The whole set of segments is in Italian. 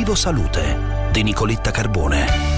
Vivo Salute di Nicoletta Carbone.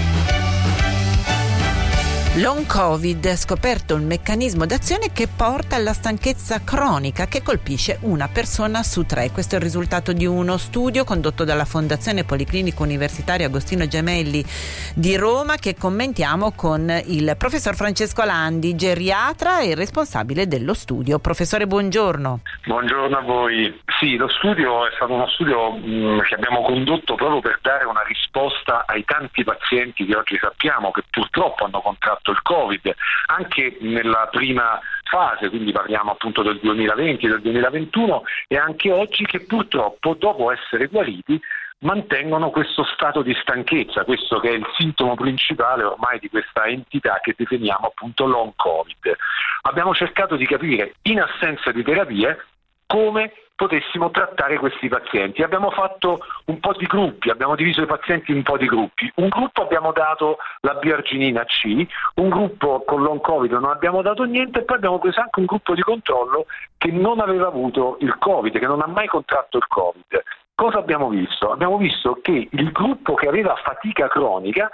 Long Covid, scoperto un meccanismo d'azione che porta alla stanchezza cronica che colpisce una persona su 3. Questo è il risultato di uno studio condotto dalla Fondazione Policlinico Universitario Agostino Gemelli di Roma, che commentiamo con il professor Francesco Landi, geriatra e responsabile dello studio. Professore, buongiorno. Buongiorno a voi. Sì, lo studio è stato uno studio che abbiamo condotto proprio per dare una risposta ai tanti pazienti che oggi sappiamo che purtroppo hanno contratto il Covid, anche nella prima fase, quindi parliamo appunto del 2020, del 2021, e anche oggi, che purtroppo dopo essere guariti mantengono questo stato di stanchezza, questo che è il sintomo principale ormai di questa entità che definiamo appunto long Covid. Abbiamo cercato di capire, in assenza di terapie, come potessimo trattare questi pazienti. Abbiamo fatto un po' di gruppi, abbiamo diviso i pazienti in un po' di gruppi. Un gruppo abbiamo dato la bioarginina C, un gruppo con long Covid non abbiamo dato niente, e poi abbiamo preso anche un gruppo di controllo che non aveva avuto il Covid, che non ha mai contratto il Covid. Cosa abbiamo visto? Abbiamo visto che il gruppo che aveva fatica cronica,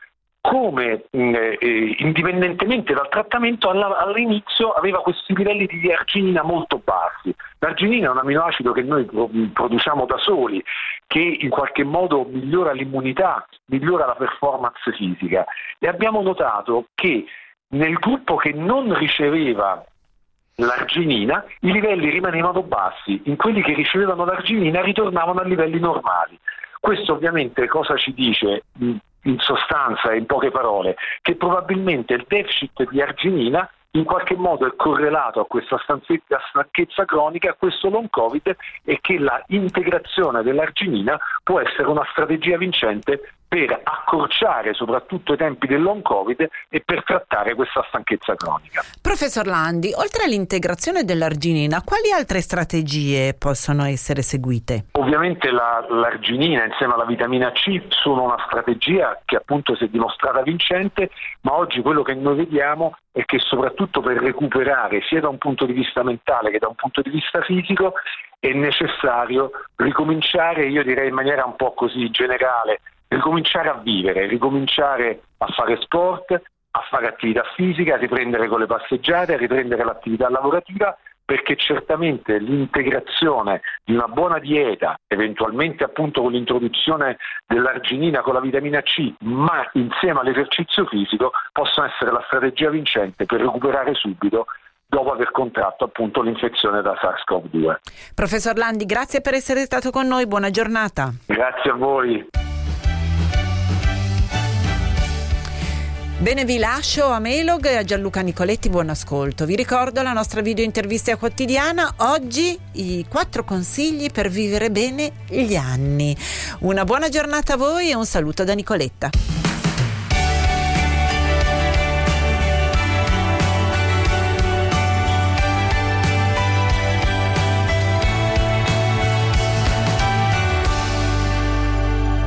come indipendentemente dal trattamento, all'inizio aveva questi livelli di arginina molto bassi. L'arginina è un aminoacido che noi produciamo da soli, che in qualche modo migliora l'immunità, migliora la performance fisica, e abbiamo notato che nel gruppo che non riceveva l'arginina i livelli rimanevano bassi, in quelli che ricevevano l'arginina ritornavano a livelli normali. Questo ovviamente cosa ci dice? In sostanza e in poche parole, che probabilmente il deficit di arginina in qualche modo è correlato a questa stanchezza cronica, a questo long Covid, e che la integrazione dell'arginina può essere una strategia vincente per accorciare soprattutto i tempi del long Covid e per trattare questa stanchezza cronica. Professor Landi, oltre all'integrazione dell'arginina, quali altre strategie possono essere seguite? Ovviamente l'arginina insieme alla vitamina C sono una strategia che appunto si è dimostrata vincente, ma oggi quello che noi vediamo è che soprattutto per recuperare, sia da un punto di vista mentale che da un punto di vista fisico, è necessario ricominciare, io direi in maniera un po' così generale, ricominciare a vivere, ricominciare a fare sport, a fare attività fisica, a riprendere con le passeggiate, a riprendere l'attività lavorativa, perché certamente l'integrazione di una buona dieta, eventualmente appunto con l'introduzione dell'arginina con la vitamina C, ma insieme all'esercizio fisico, possono essere la strategia vincente per recuperare subito dopo aver contratto appunto l'infezione da SARS-CoV-2. Professor Landi, grazie per essere stato con noi, buona giornata. Grazie a voi. Bene, vi lascio a Melog e a Gianluca Nicoletti, buon ascolto. Vi ricordo la nostra video intervista quotidiana, oggi i 4 consigli per vivere bene gli anni. Una buona giornata a voi e un saluto da Nicoletta.